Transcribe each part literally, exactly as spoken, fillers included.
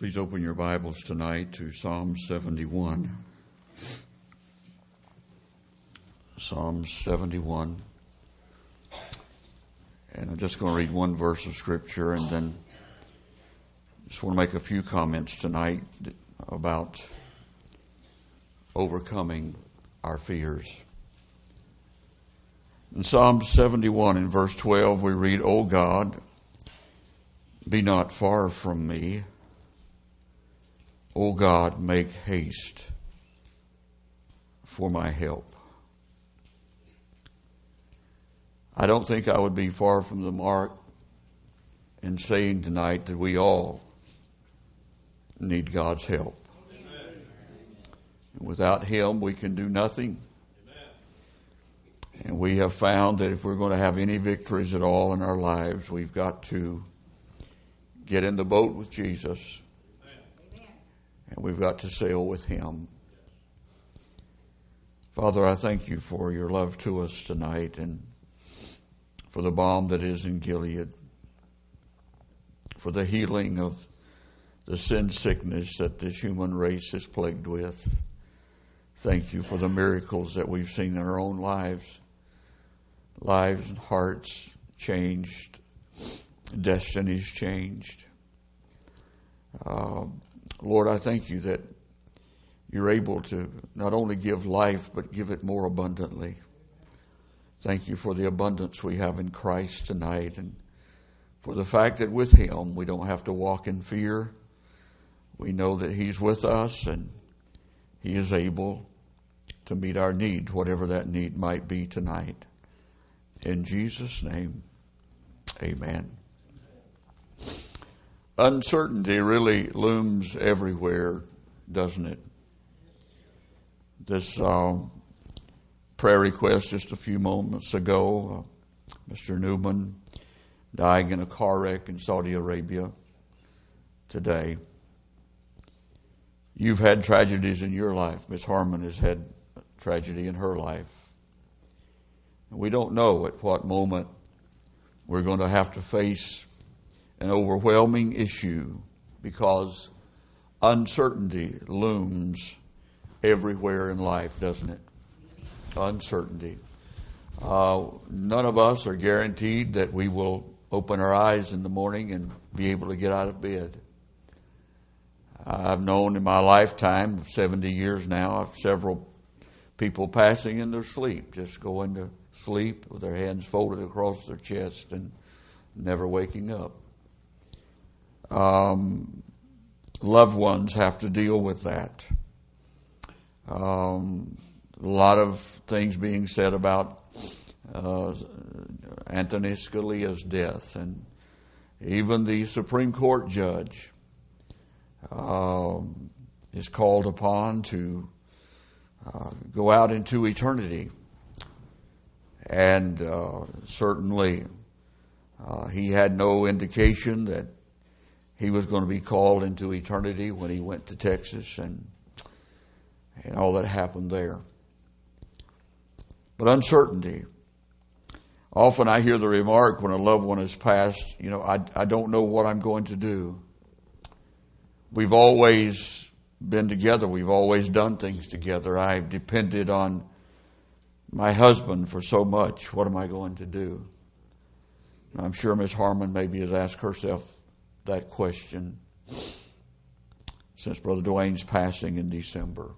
Please open your Bibles tonight to Psalm seventy-one. Psalm seventy-one. And I'm just going to read one verse of Scripture and then just want to make a few comments tonight about overcoming our fears. In Psalm seventy-one, in verse twelve, we read, O God, be not far from me. O God, make haste for my help. I don't think I would be far from the mark in saying tonight that we all need God's help. Amen. Without Him, we can do nothing. Amen. And we have found that if we're going to have any victories at all in our lives, we've got to get in the boat with Jesus. And we've got to sail with Him. Father, I thank you for your love to us tonight and for the balm that is in Gilead, for the healing of the sin sickness that this human race is plagued with. Thank you for the miracles that we've seen in our own lives. Lives and hearts changed, destinies changed. Uh, Lord, I thank you that you're able to not only give life, but give it more abundantly. Thank you for the abundance we have in Christ tonight and for the fact that with Him we don't have to walk in fear. We know that He's with us and He is able to meet our need, whatever that need might be tonight. In Jesus' name, amen. Uncertainty really looms everywhere, doesn't it? This uh, prayer request just a few moments ago, uh, Mister Newman dying in a car wreck in Saudi Arabia today. You've had tragedies in your life. Miss Harmon has had tragedy in her life. We don't know at what moment we're going to have to face an overwhelming issue because uncertainty looms everywhere in life, doesn't it? Uncertainty. Uh, none of us are guaranteed that we will open our eyes in the morning and be able to get out of bed. I've known in my lifetime, seventy years now, of several people passing in their sleep, just going to sleep with their hands folded across their chest and never waking up. Um, loved ones have to deal with that. Um, a lot of things being said about uh, Anthony Scalia's death, and even the Supreme Court judge uh, is called upon to uh, go out into eternity, and uh, certainly uh, he had no indication that he was going to be called into eternity when he went to Texas and and all that happened there. But uncertainty. Often I hear the remark when a loved one has passed, you know, I, I don't know what I'm going to do. We've always been together. We've always done things together. I've depended on my husband for so much. What am I going to do? And I'm sure Miss Harmon maybe has asked herself that question since Brother Dwayne's passing in December.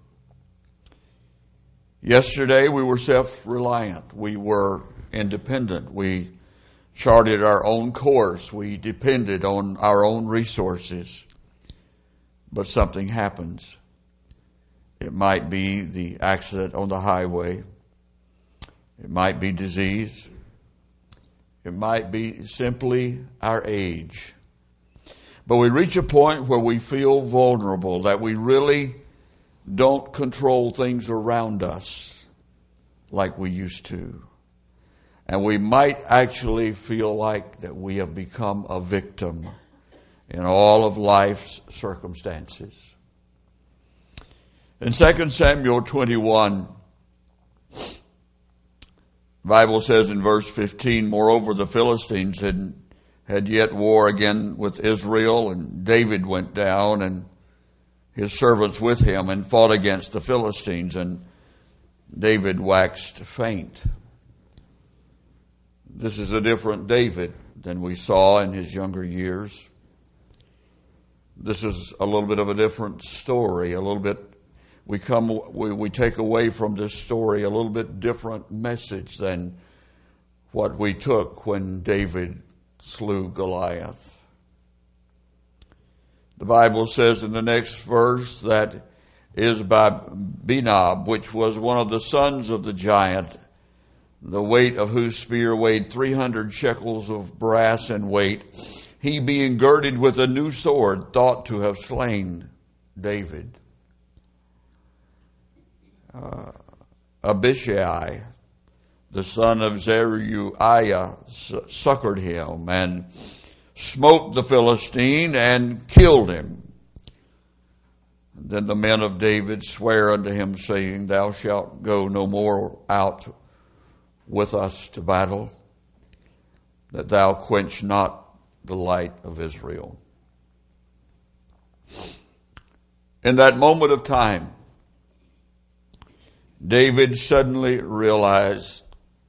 Yesterday we were self-reliant. We were independent. We charted our own course. We depended on our own resources. But something happens. It might be the accident on the highway. It might be disease. It might be simply our age. But we reach a point where we feel vulnerable, that we really don't control things around us like we used to. And we might actually feel like that we have become a victim in all of life's circumstances. In Second Samuel twenty-one, the Bible says in verse fifteen, moreover, the Philistines had had yet war again with Israel, and David went down and his servants with him and fought against the Philistines, and David waxed faint. This is a different David than we saw in his younger years. This is a little bit of a different story, a little bit, we come, we, we take away from this story a little bit different message than what we took when David slew Goliath. The Bible says in the next verse that is by Benob, which was one of the sons of the giant, the weight of whose spear weighed three hundred shekels of brass in weight. He, being girded with a new sword, thought to have slain David. Uh, Abishai, the son of Zeruiah, succored him and smote the Philistine and killed him. Then the men of David sware unto him, saying, Thou shalt go no more out with us to battle, that thou quench not the light of Israel. In that moment of time, David suddenly realized,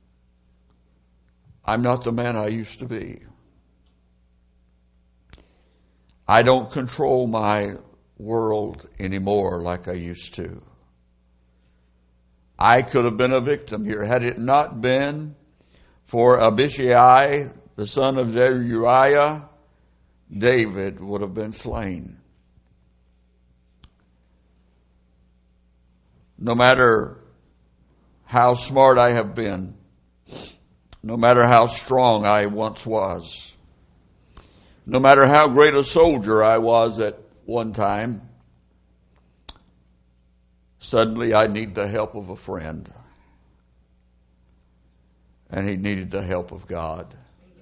I'm not the man I used to be. I don't control my world anymore like I used to. I could have been a victim here. Had it not been for Abishai, the son of Zeruiah, David would have been slain. No matter how smart I have been, no matter how strong I once was, no matter how great a soldier I was at one time, suddenly I need the help of a friend. And he needed the help of God.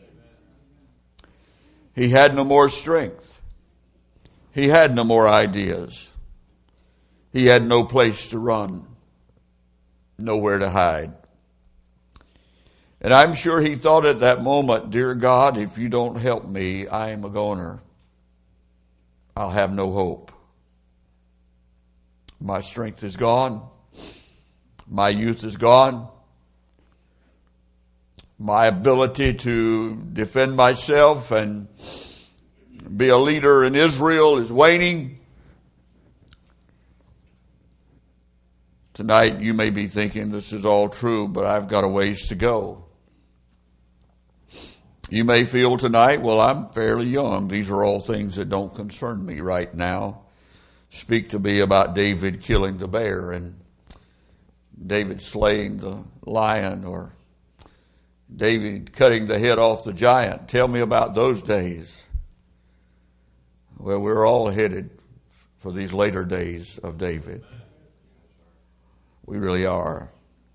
He had no more strength. He had no more ideas. He had no place to run, nowhere to hide. And I'm sure he thought at that moment, Dear God, if you don't help me, I am a goner. I'll have no hope. My strength is gone. My youth is gone. My ability to defend myself and be a leader in Israel is waning. Tonight you may be thinking this is all true, but I've got a ways to go. You may feel tonight, well, I'm fairly young. These are all things that don't concern me right now. Speak to me about David killing the bear and David slaying the lion, or David cutting the head off the giant. Tell me about those days. Well, we're all headed for these later days of David. We really are.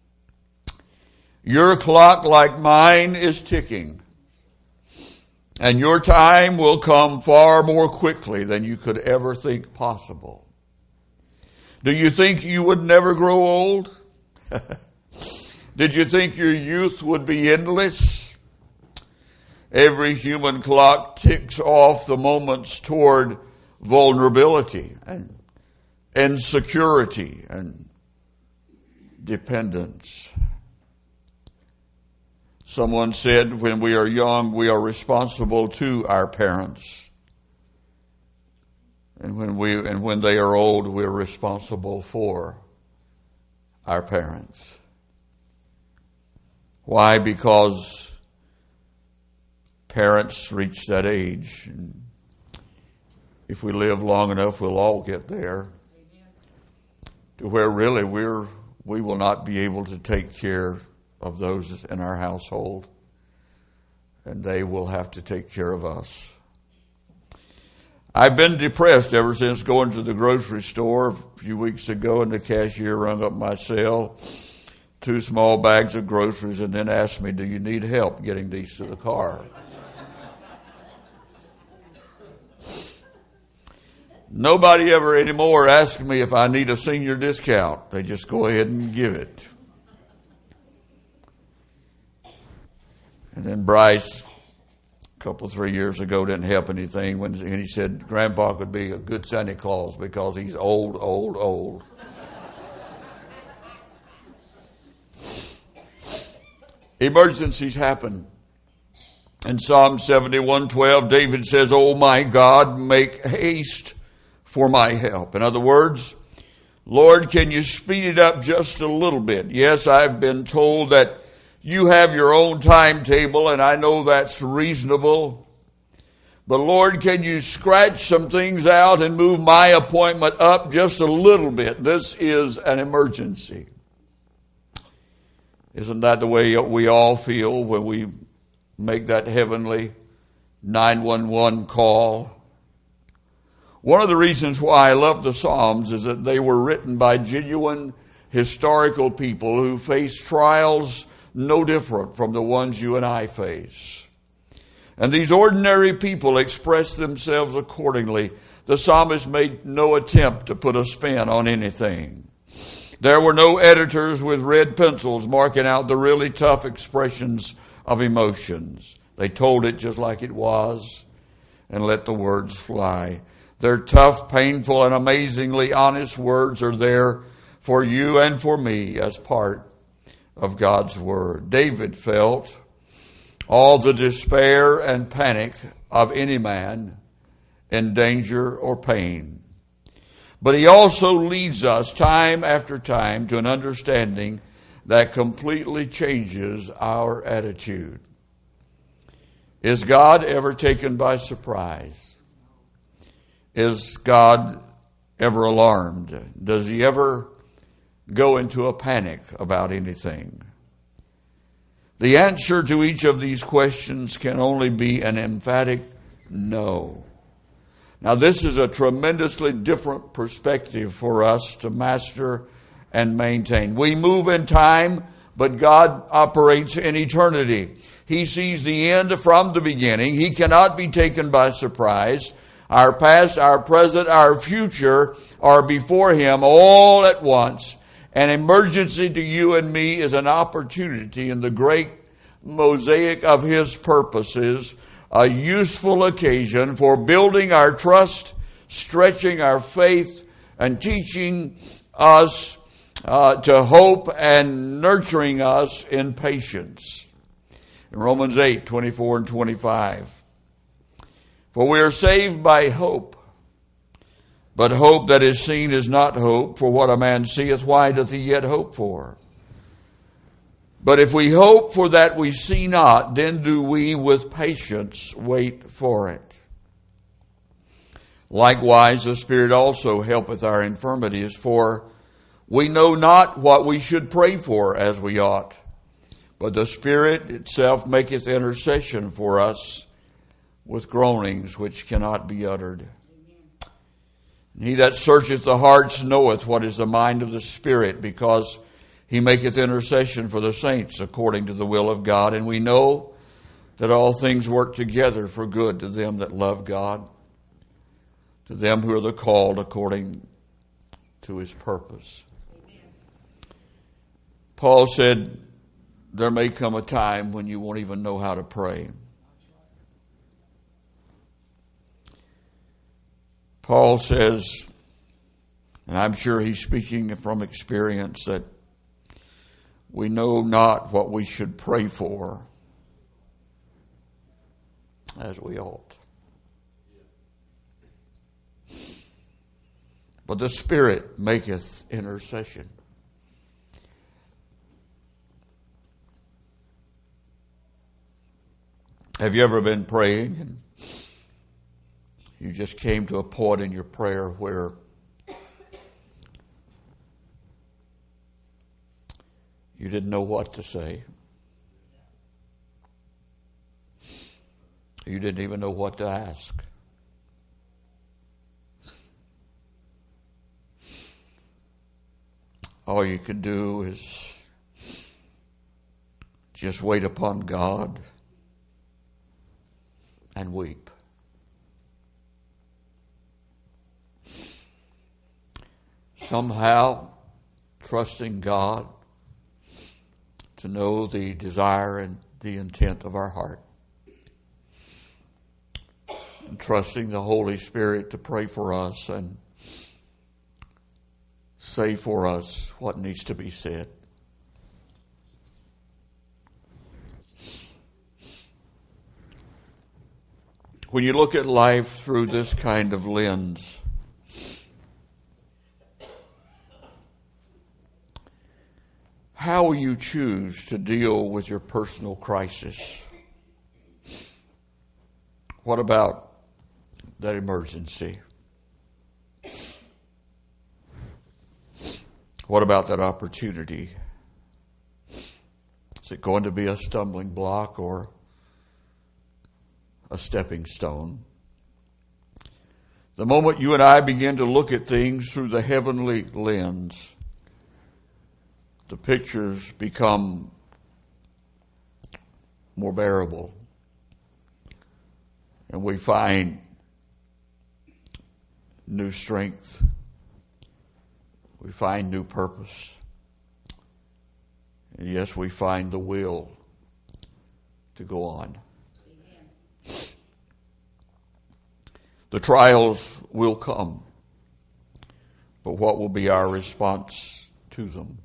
Your clock, like mine, is ticking. And your time will come far more quickly than you could ever think possible. Do you think you would never grow old? Did you think your youth would be endless? Every human clock ticks off the moments toward vulnerability and insecurity and dependence. Someone said, when we are young, we are responsible to our parents. And when we and when they are old, we're responsible for our parents. Why? Because parents reach that age. And if we live long enough, we'll all get there. To where really we're we will not be able to take care of those in our household, and they will have to take care of us. I've been depressed ever since going to the grocery store a few weeks ago, and the cashier rung up my cell, two small bags of groceries, and then asked me, do you need help getting these to the car? Nobody ever anymore asks me if I need a senior discount. They just go ahead and give it. And then Bryce couple, three years ago didn't help anything when and he said Grandpa could be a good Santa Claus because he's old, old, old. Emergencies happen. In Psalm seventy-one twelve, David says, "Oh my God, make haste for my help." In other words, Lord, can you speed it up just a little bit? Yes, I've been told that you have your own timetable, and I know that's reasonable. But Lord, can you scratch some things out and move my appointment up just a little bit? This is an emergency. Isn't that the way we all feel when we make that heavenly nine one one call? One of the reasons why I love the Psalms is that they were written by genuine historical people who faced trials no different from the ones you and I face. And these ordinary people expressed themselves accordingly. The psalmist made no attempt to put a spin on anything. There were no editors with red pencils marking out the really tough expressions of emotions. They told it just like it was and let the words fly. Their tough, painful, and amazingly honest words are there for you and for me as part of God's Word. David felt all the despair and panic of any man in danger or pain. But he also leads us time after time to an understanding that completely changes our attitude. Is God ever taken by surprise? Is God ever alarmed? Does he ever go into a panic about anything? The answer to each of these questions can only be an emphatic no. Now, this is a tremendously different perspective for us to master and maintain. We move in time, but God operates in eternity. He sees the end from the beginning. He cannot be taken by surprise. Our past, our present, our future are before him all at once. An emergency to you and me is an opportunity in the great mosaic of his purposes, a useful occasion for building our trust, stretching our faith, and teaching us uh, to hope and nurturing us in patience. In Romans eight, twenty-four and twenty-five. For we are saved by hope. But hope that is seen is not hope. For what a man seeth, why doth he yet hope for? But if we hope for that we see not, then do we with patience wait for it. Likewise, the Spirit also helpeth our infirmities, for we know not what we should pray for as we ought. But the Spirit itself maketh intercession for us with groanings which cannot be uttered. And he that searcheth the hearts knoweth what is the mind of the Spirit, because he maketh intercession for the saints according to the will of God. And we know that all things work together for good to them that love God, to them who are the called according to his purpose. Paul said, there may come a time when you won't even know how to pray. Paul says, and I'm sure he's speaking from experience, that we know not what we should pray for as we ought. But the Spirit maketh intercession. Have you ever been praying and you just came to a point in your prayer where you didn't know what to say? You didn't even know what to ask. All you could do is just wait upon God and weep. Somehow, trusting God to know the desire and the intent of our heart. trusting the Holy Spirit to pray for us and say for us what needs to be said. When you look at life through this kind of lens, how will you choose to deal with your personal crisis? What about that emergency? What about that opportunity? Is it going to be a stumbling block or a stepping stone? The moment you and I begin to look at things through the heavenly lens, the pictures become more bearable. And we find new strength. We find new purpose. And yes, we find the will to go on. Amen. The trials will come, but what will be our response to them?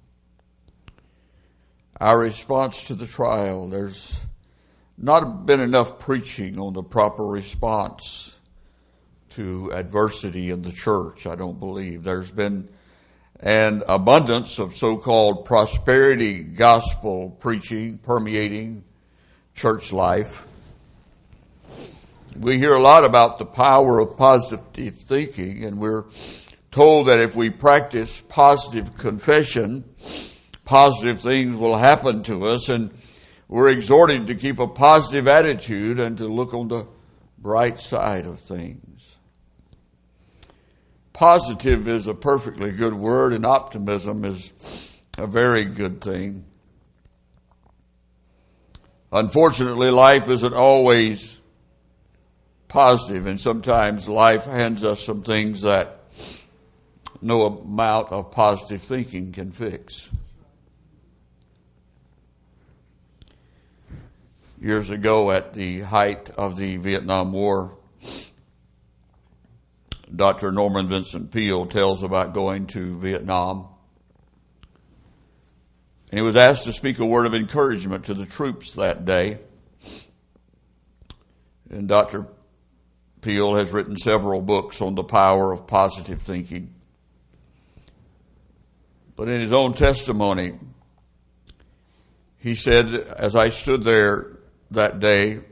Our response to the trial, there's not been enough preaching on the proper response to adversity in the church, I don't believe. There's been an abundance of so-called prosperity gospel preaching permeating church life. We hear a lot about the power of positive thinking, and we're told that if we practice positive confession, positive things will happen to us, and we're exhorted to keep a positive attitude and to look on the bright side of things. Positive is a perfectly good word, and optimism is a very good thing. Unfortunately, life isn't always positive, and sometimes life hands us some things that no amount of positive thinking can fix. Years ago, at the height of the Vietnam War, Doctor Norman Vincent Peale tells about going to Vietnam. And he was asked to speak a word of encouragement to the troops that day. And Doctor Peale has written several books on the power of positive thinking. But in his own testimony, he said, as I stood there that day,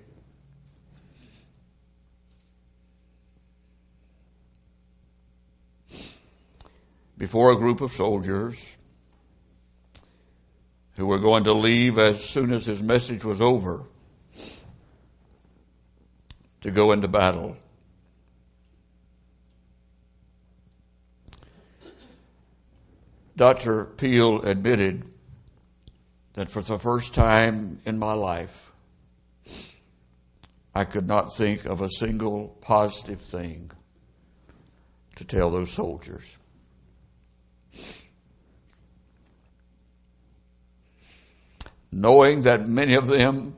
before a group of soldiers who were going to leave as soon as his message was over to go into battle, Doctor Peale admitted that for the first time in my life, I could not think of a single positive thing to tell those soldiers. Knowing that many of them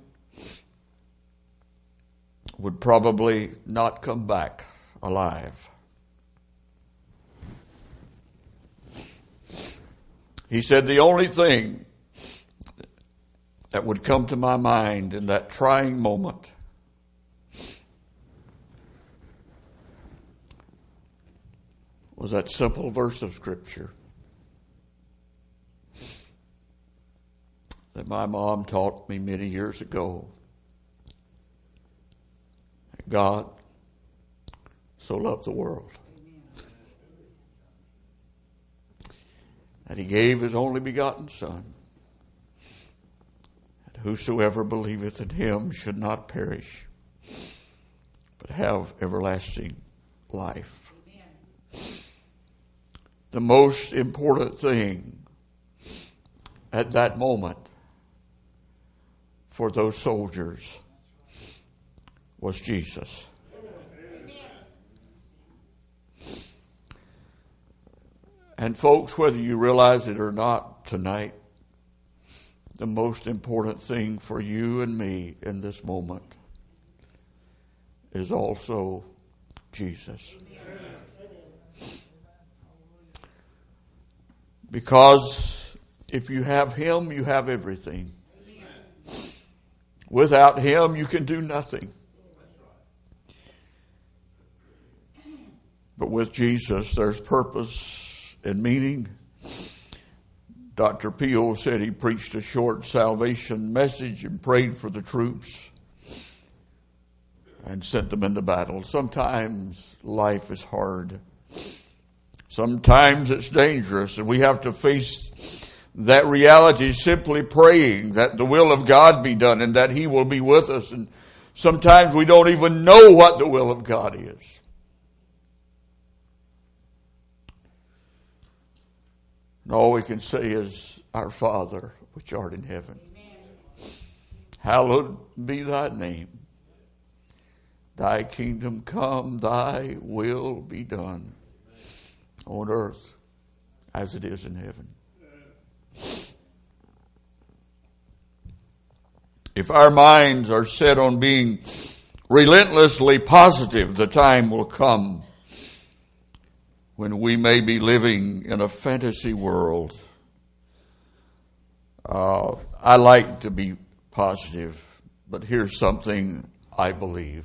would probably not come back alive. He said the only thing that would come to my mind in that trying moment was that simple verse of Scripture that my mom taught me many years ago. God so loved the world that he gave his only begotten Son, that whosoever believeth in him should not perish, but have everlasting life. The most important thing at that moment for those soldiers was Jesus. And folks, whether you realize it or not tonight, the most important thing for you and me in this moment is also Jesus. Because if you have Him, you have everything. Without Him, you can do nothing. But with Jesus, there's purpose and meaning. Doctor Peel said he preached a short salvation message and prayed for the troops and sent them into battle. Sometimes life is hard. Sometimes it's dangerous, and we have to face that reality simply praying that the will of God be done and that He will be with us. And sometimes we don't even know what the will of God is. And all we can say is, Our Father, which art in heaven, Amen. Hallowed be thy name. Thy kingdom come, thy will be done on earth as it is in heaven. If our minds are set on being relentlessly positive, the time will come when we may be living in a fantasy world. Uh, I like to be positive, but here's something I believe.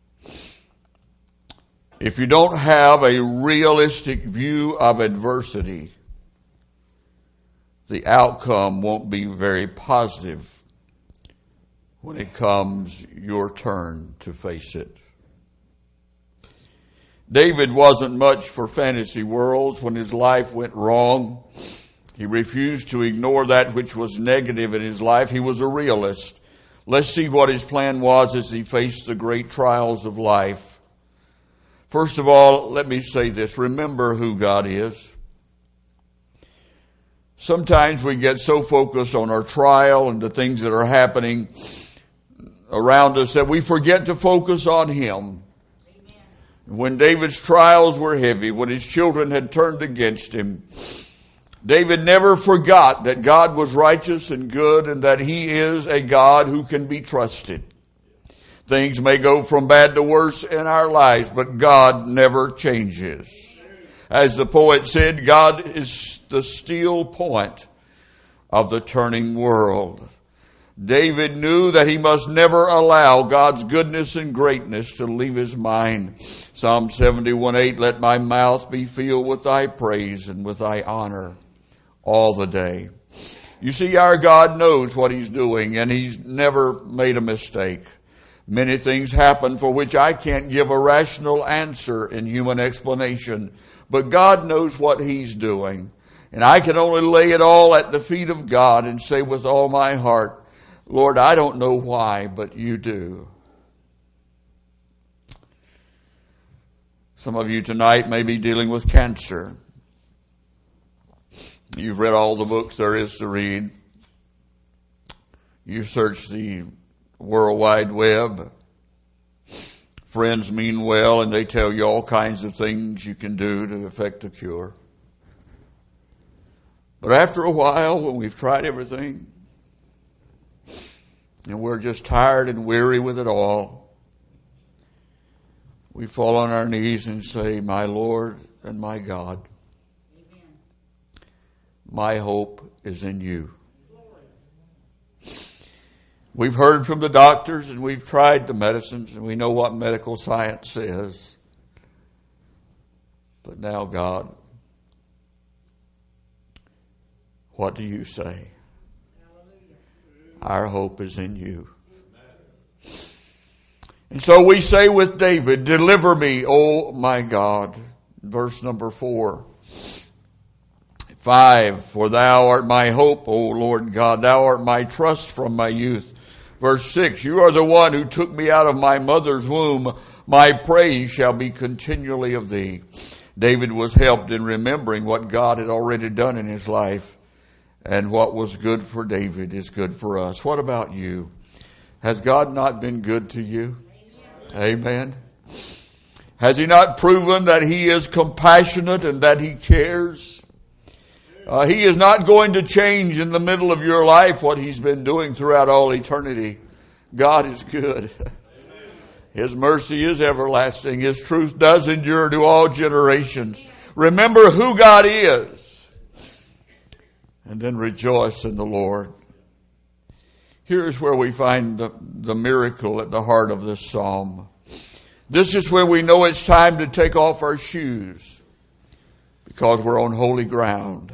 If you don't have a realistic view of adversity, the outcome won't be very positive when it comes your turn to face it. David wasn't much for fantasy worlds. When his life went wrong, he refused to ignore that which was negative in his life. He was a realist. Let's see what his plan was as he faced the great trials of life. First of all, let me say this. Remember who God is. Sometimes we get so focused on our trial and the things that are happening around us that we forget to focus on Him. When David's trials were heavy, when his children had turned against him, David never forgot that God was righteous and good and that He is a God who can be trusted. Things may go from bad to worse in our lives, but God never changes. As the poet said, God is the steel point of the turning world. David knew that he must never allow God's goodness and greatness to leave his mind. Psalm seventy-one eight, let my mouth be filled with thy praise and with thy honor all the day. You see, our God knows what He's doing, and He's never made a mistake. Many things happen for which I can't give a rational answer in human explanation, but God knows what He's doing. And I can only lay it all at the feet of God and say with all my heart, Lord, I don't know why, but You do. Some of you tonight may be dealing with cancer. You've read all the books there is to read. You've searched the World Wide Web. Friends mean well, and they tell you all kinds of things you can do to effect a cure. But after a while, when we've tried everything, and we're just tired and weary with it all, we fall on our knees and say, my Lord and my God, Amen. My hope is in You. We've heard from the doctors and we've tried the medicines and we know what medical science says. But now, God, what do You say? Our hope is in You. And so we say with David, deliver me, O my God. Verse number four. Five, for Thou art my hope, O Lord God. Thou art my trust from my youth. Verse six, You are the one who took me out of my mother's womb. My praise shall be continually of Thee. David was helped in remembering what God had already done in his life. And what was good for David is good for us. What about you? Has God not been good to you? Amen. Amen. Has He not proven that He is compassionate and that He cares? Uh, he is not going to change in the middle of your life what He's been doing throughout all eternity. God is good. His mercy is everlasting. His truth does endure to all generations. Remember who God is. And then rejoice in the Lord. Here's where we find the, the miracle at the heart of this psalm. This is where we know it's time to take off our shoes, because we're on holy ground.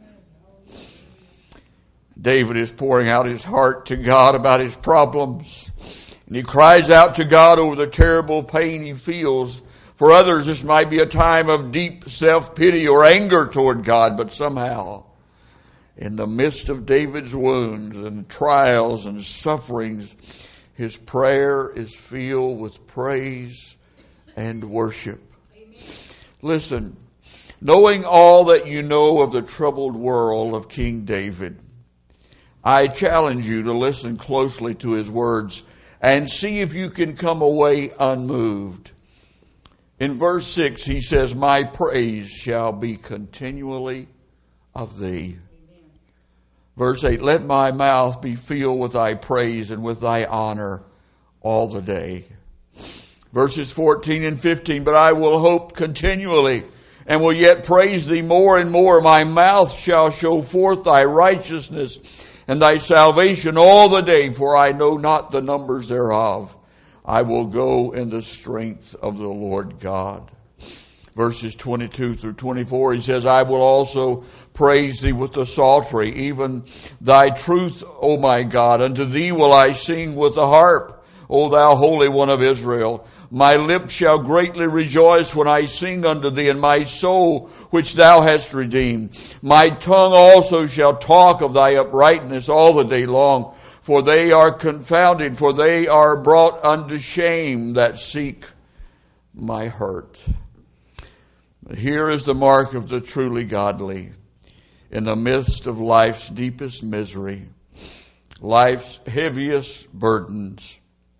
David is pouring out his heart to God about his problems. And he cries out to God over the terrible pain he feels. For others, this might be a time of deep self-pity or anger toward God, but somehow, in the midst of David's wounds and trials and sufferings, his prayer is filled with praise and worship. Amen. Listen, knowing all that you know of the troubled world of King David, I challenge you to listen closely to his words and see if you can come away unmoved. In verse six, he says, my praise shall be continually of thee. Amen. Verse eight, let my mouth be filled with thy praise and with thy honor all the day. Verses fourteen and fifteen, but I will hope continually and will yet praise thee more and more. My mouth shall show forth thy righteousness and thy salvation all the day, for I know not the numbers thereof. I will go in the strength of the Lord God. Verses twenty-two through twenty-four, he says, I will also praise thee with the psaltery, even thy truth, O my God. Unto thee will I sing with the harp, O thou Holy One of Israel. My lips shall greatly rejoice when I sing unto thee, and my soul which thou hast redeemed. My tongue also shall talk of thy uprightness all the day long. For they are confounded, for they are brought unto shame that seek my hurt. But here is the mark of the truly godly. In the midst of life's deepest misery, life's heaviest burdens,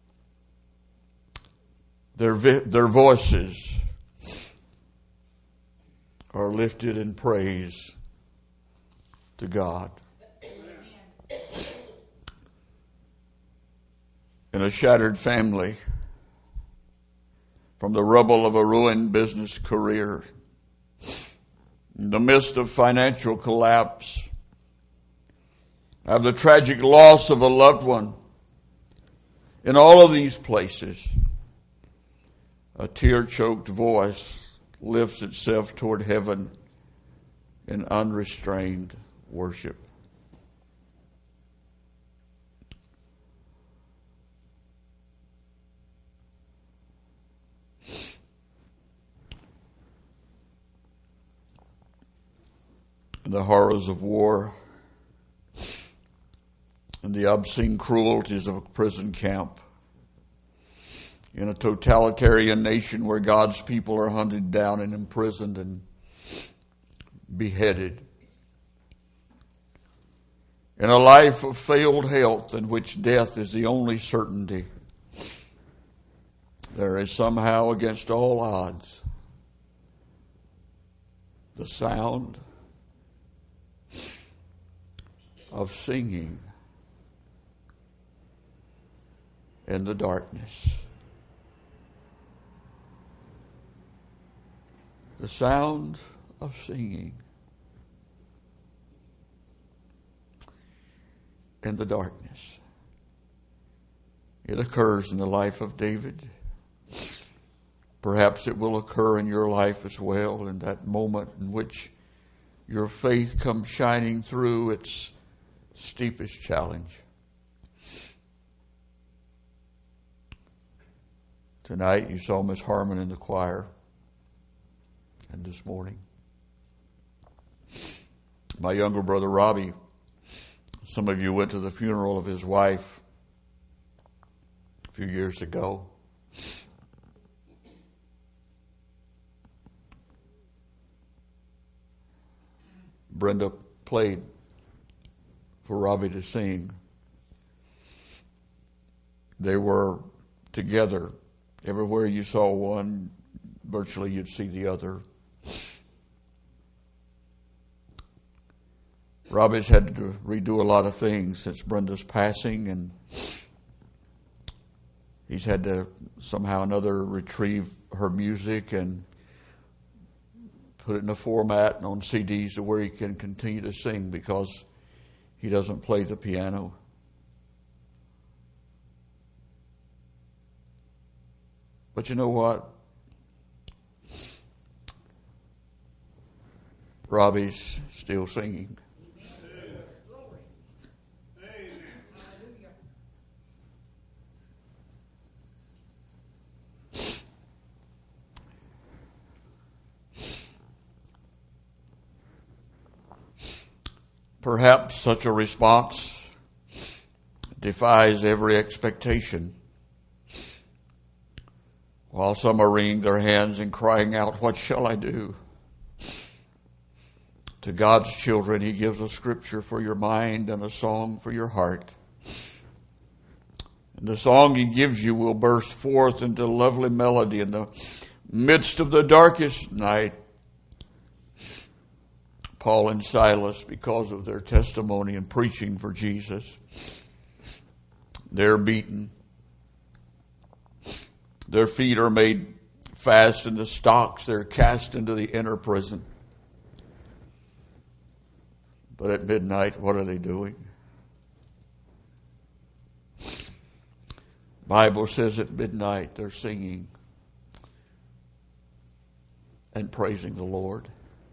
Their, their voices are lifted in praise to God. In a shattered family, from the rubble of a ruined business career, in the midst of financial collapse, of the tragic loss of a loved one, in all of these places, a tear-choked voice lifts itself toward heaven in unrestrained worship. The horrors of war and the obscene cruelties of a prison camp, in a totalitarian nation where God's people are hunted down and imprisoned and beheaded. In a life of failed health in which death is the only certainty, there is somehow, against all odds, the sound of singing in the darkness. The sound of singing in the darkness. It occurs in the life of David. Perhaps it will occur in your life as well, in that moment in which your faith comes shining through its steepest challenge. Tonight you saw Miss Harmon in the choir. And this morning, my younger brother Robbie, some of you went to the funeral of his wife a few years ago. Brenda played for Robbie to sing. They were together. Everywhere you saw one, virtually you'd see the other. Robbie's had to redo a lot of things since Brenda's passing, and he's had to somehow or another retrieve her music and put it in a format and on C Ds to where he can continue to sing because he doesn't play the piano. But you know what? Robbie's still singing. Perhaps such a response defies every expectation. While some are wringing their hands and crying out, "What shall I do?" To God's children, he gives a scripture for your mind and a song for your heart. And the song he gives you will burst forth into lovely melody in the midst of the darkest night. Paul and Silas, because of their testimony and preaching for Jesus, they're beaten. Their feet are made fast in the stocks. They're cast into the inner prison. But at midnight, what are they doing? Bible says at midnight they're singing and praising the Lord.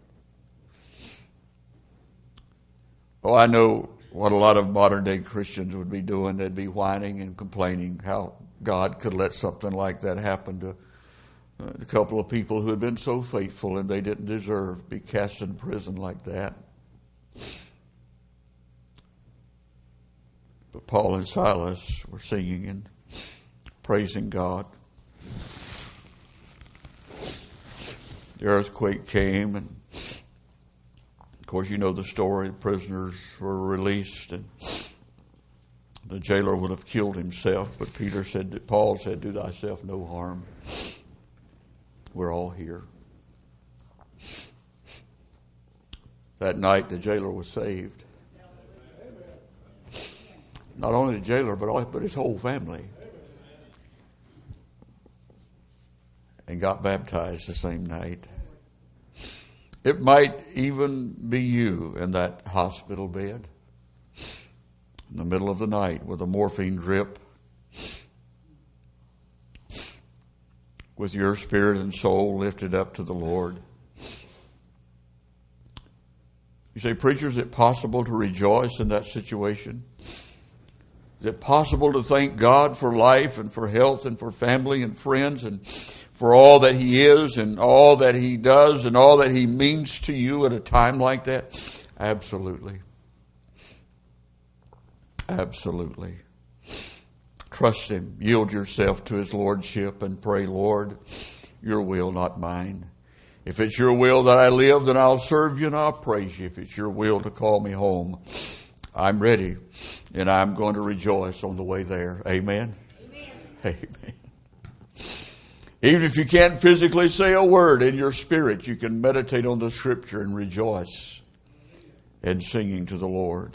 Oh, I know what a lot of modern day Christians would be doing. They'd be whining and complaining how God could let something like that happen to a couple of people who had been so faithful and they didn't deserve to be cast in prison like that. But Paul and Silas were singing and praising God. The earthquake came, and of course you know the story. The prisoners were released, and the jailer would have killed himself. But Peter said, Paul said, "Do thyself no harm. We're all here." That night the jailer was saved. Not only the jailer, but all, but his whole family. And got baptized the same night. It might even be you in that hospital bed in the middle of the night with a morphine drip, with your spirit and soul lifted up to the Lord. You say, "Preacher, is it possible to rejoice in that situation? Is it possible to thank God for life and for health and for family and friends and for all that He is and all that He does and all that He means to you at a time like that?" Absolutely. Absolutely. Trust Him. Yield yourself to His Lordship and pray, "Lord, your will, not mine. If it's your will that I live, then I'll serve you and I'll praise you. If it's your will to call me home, I'm ready, and I'm going to rejoice on the way there." Amen? Amen. Amen. Even if you can't physically say a word, in your spirit you can meditate on the Scripture and rejoice in singing to the Lord.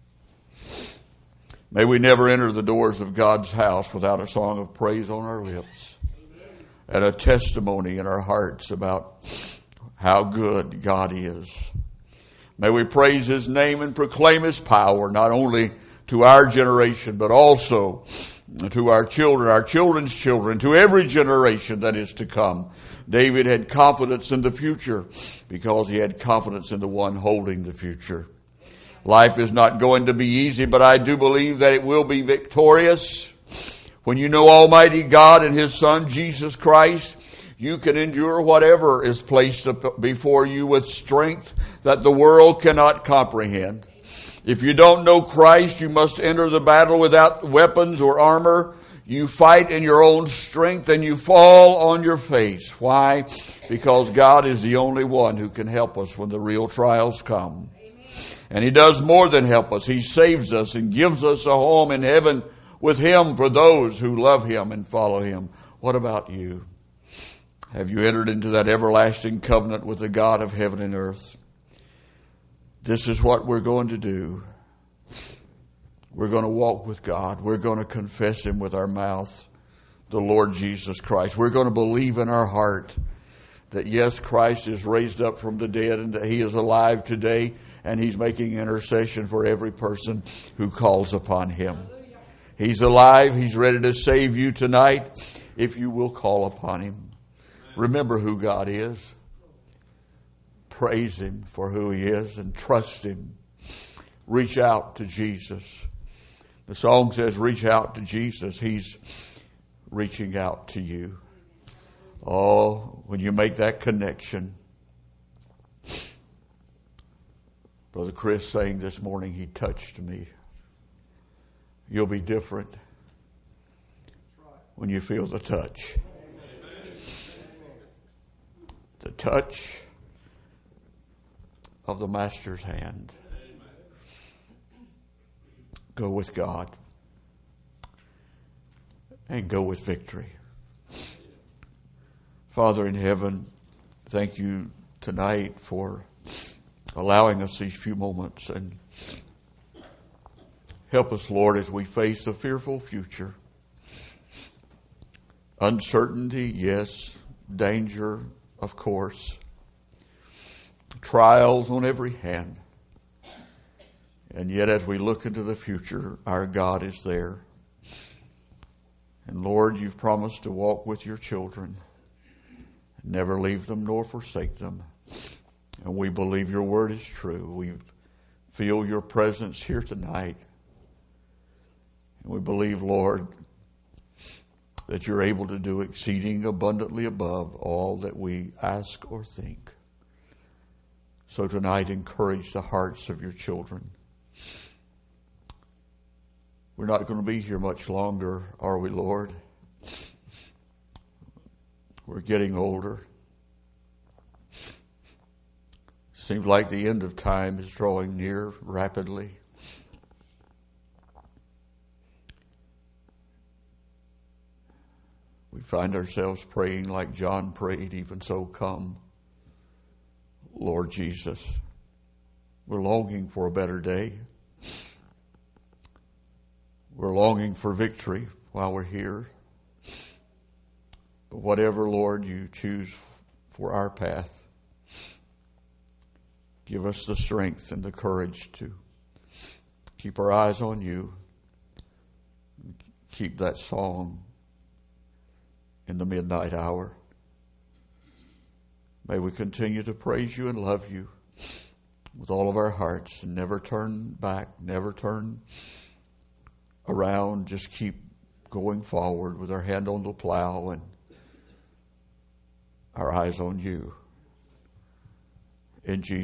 May we never enter the doors of God's house without a song of praise on our lips and a testimony in our hearts about how good God is. May we praise His name and proclaim His power, not only to our generation, but also to our children, our children's children, to every generation that is to come. David had confidence in the future because he had confidence in the one holding the future. Life is not going to be easy, but I do believe that it will be victorious. When you know Almighty God and His Son, Jesus Christ, you can endure whatever is placed before you with strength that the world cannot comprehend. If you don't know Christ, you must enter the battle without weapons or armor. You fight in your own strength and you fall on your face. Why? Because God is the only one who can help us when the real trials come. And He does more than help us. He saves us and gives us a home in heaven with Him for those who love Him and follow Him. What about you? Have you entered into that everlasting covenant with the God of heaven and earth? This is what we're going to do. We're going to walk with God. We're going to confess Him with our mouth the Lord Jesus Christ. We're going to believe in our heart that yes, Christ is raised up from the dead and that He is alive today, and He's making intercession for every person who calls upon Him. He's alive. He's ready to save you tonight if you will call upon Him. Remember who God is. Praise Him for who He is and trust Him. Reach out to Jesus. The song says, reach out to Jesus. He's reaching out to you. Oh, when you make that connection. Brother Chris saying this morning, he touched me. You'll be different when you feel the touch. The touch of the Master's hand. Go with God and go with victory. Father in heaven, thank you tonight for allowing us these few moments, and help us, Lord, as we face a fearful future. Uncertainty, yes. Danger, of course. Trials on every hand. And yet as we look into the future, our God is there. And Lord, you've promised to walk with your children, never leave them nor forsake them. And we believe your word is true. We feel your presence here tonight. And we believe, Lord, that you're able to do exceeding abundantly above all that we ask or think. So tonight, encourage the hearts of your children. We're not going to be here much longer, are we, Lord? We're getting older. Seems like the end of time is drawing near rapidly. We find ourselves praying like John prayed, even so come, Lord Jesus. We're longing for a better day. We're longing for victory while we're here. But whatever, Lord, you choose for our path, give us the strength and the courage to keep our eyes on you. Keep that song in the midnight hour. May we continue to praise you and love you with all of our hearts and never turn back, never turn around. Just keep going forward with our hand on the plow and our eyes on you. In Jesus'